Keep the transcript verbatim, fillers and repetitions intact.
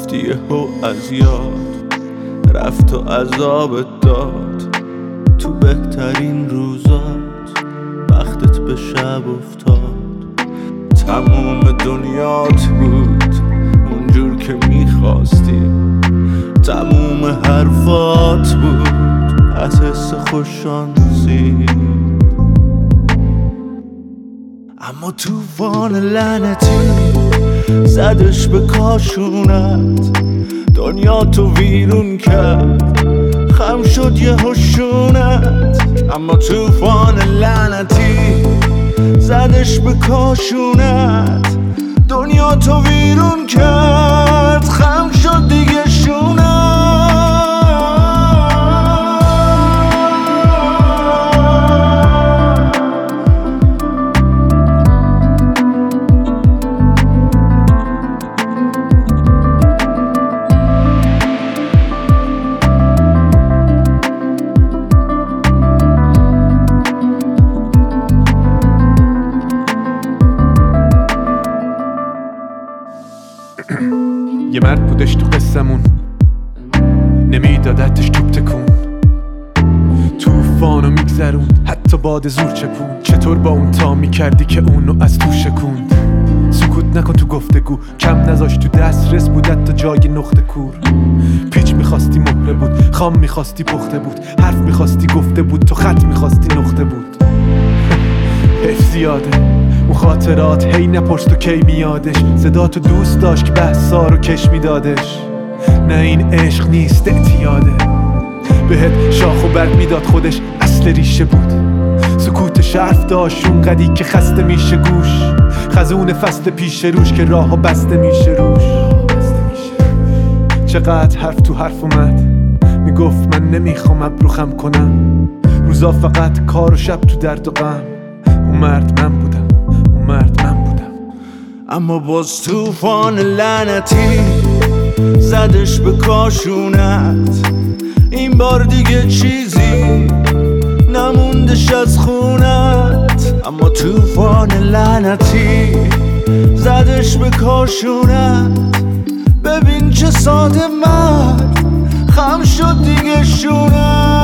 رفتی یهو از یاد، رفت و عذابت داد تو بهترین روزات، وقتت به شب افتاد. تموم دنیات بود اونجور که میخواستی، تموم حرفات بود از حس خوششانسی. اما توفان لعنتی زدش به کاشونت، دنیا تو ویرون کرد، خم شد یه هشونت. اما توفان لعنتی زدش به کاشونت، دنیا تو ویرون کرد، خم شد دیگه شونت. یه مرد بودش تو قصمون، نمیدادتش توپ تکون، توفانو میگذرون حتی باد زور چپون. چطور با اون تا میکردی که اونو از تو شکوند؟ سکوت نکن تو گفتگو، کم نذاش تو دسترس بودت تا جای نقطه کور. پیچ میخواستی مهره بود، خام میخواستی پخته بود، حرف میخواستی گفته بود، تو خط میخواستی نقطه بود. حیف زیاده اون خاطرات، هی نپرس تو کی میادش، صدا تو دوست داشت که بحثا رو کش میدادش. نه این عشق نیست اعتیاده، بهت شاخ و برگ میداد خودش اصل ریشه بود. سکوت حرف داشت اونقدی که خسته میشه گوش، خزون فصل پیش روش که راه ها بسته میشه روش. چقدر حرف تو حرف اومد، میگفت من نمیخوام ابرو خم کنم، روزا فقط کار و شب تو درد و غم. اون مرد من بودم، اون مرد من بودم. اما باز توفان لعنتی زدش به کاشونت، این بار دیگه چیزی نموندش از خونت. اما توفان لعنتی زدش به کاشونت، ببین چه ساده مرد خم شد دیگه شونت.